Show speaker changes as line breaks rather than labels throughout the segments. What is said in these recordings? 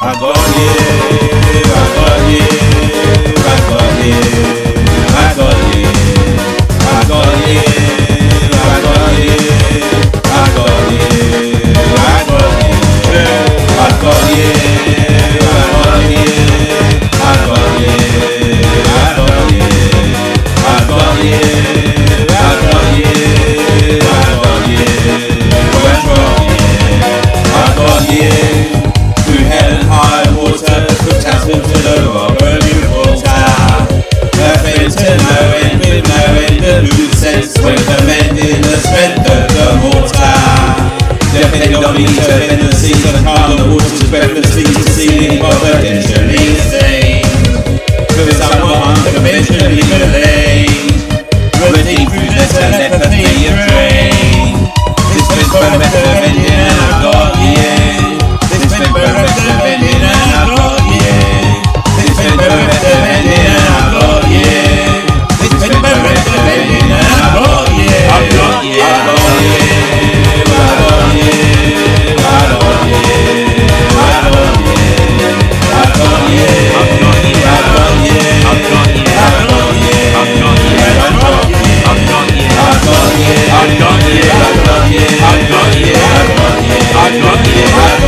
I got you, I got you, I got you, I got you, I got you, I got you, I got you, I got you, I got you, I got you, I got you, I got you, I got you, I got you, I got you, went wrong, I got you. Through hell and high water, from Tasman to the rock, burning water. Nothing to no end, with no end, the loose sense, when fermenting the strength of the mortar. Depending on each other in the seas of calm, the water's breathlessly seething, providentially sane. For someone unconventionally delayed, running through the telepathy of rain. This was for a better ending and I got you. This been perfect ending and I got you. This been perfect ending and I got you. This been perfect ending and I got you. I got you. I got you. I got you. I got you. I got you. I got you. I got you. I got you. I got you. I got you. I got you. I got you. I got you. I got you. I got you. I got you. I got you. I got you.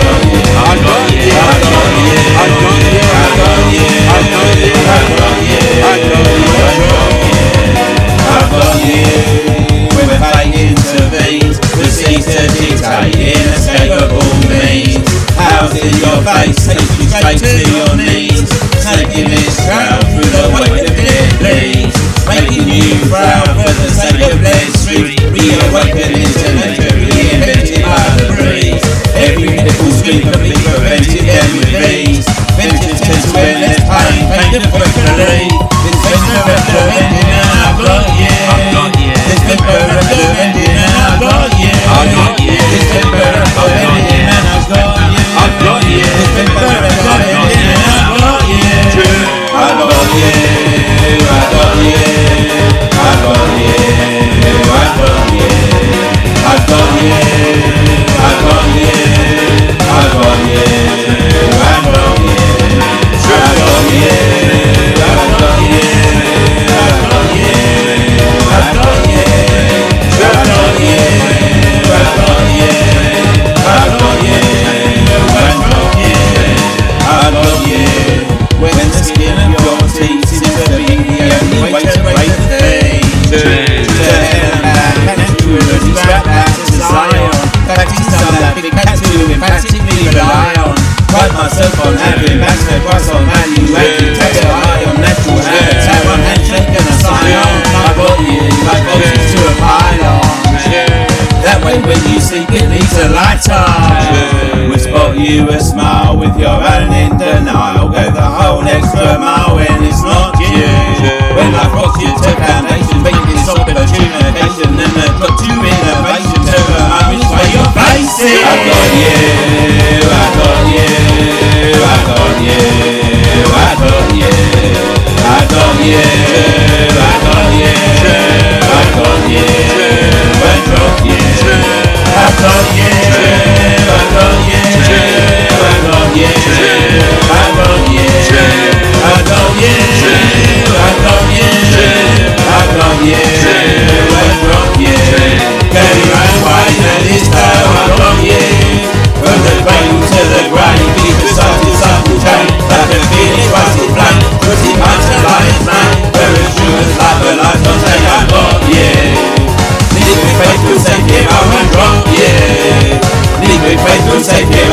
When fate intervenes, proceeds to dictate inescapable means. House in your face, takes you straight to your knees, taking this crowd through the weight of it leads, making you proud for the sake of their street. Reawakening to nature, reinvented by the breeze. Every little street can be prevented then with ease. Vengeance tends when there's pain, pain to quickly. This been forever ending and I've got you. I've got you. This been forever ending and I've got you. I've got you. This been forever ending and I've got you. I've got you. This been forever ending and I've got you. I got you. I got you. I got you. I got you. I got you. I got you. I got you. I got you. I got you. I got you. I got you. I got you. I got you. I got you. I got you. I got you. When the skin of your teeth seems to be the only way to break the thing. To hell and back, and to really strap back to Zion. Practice on that big tattoo, emphatically rely on. Pride myself on having master price on value, take a eye on natural habitat, one handshake and a sign on. I got you, like boxes to a pylon. That way when you seek it needs a light on. We spot you a smile with your own in denial. Go the whole extra mile when it's not you. When life rocks you to foundation, making this opportunity and then put you innovation to the moments where you're facing. I got you, I got you, I got you, I got you, I got you, I got you, I got you, I got you, I got you, I got you, I got you, I got you, I got you, I got you, I got you, I got you. Carry my wine and this time I got you. From the cradle to the grave, keep the subtle chain. Like a phoenix rising flame, putting punch and lion's mane. Where a true as life, a life don't say I got you. Need with faith will save you, I won't drop you. Need with faith will save you,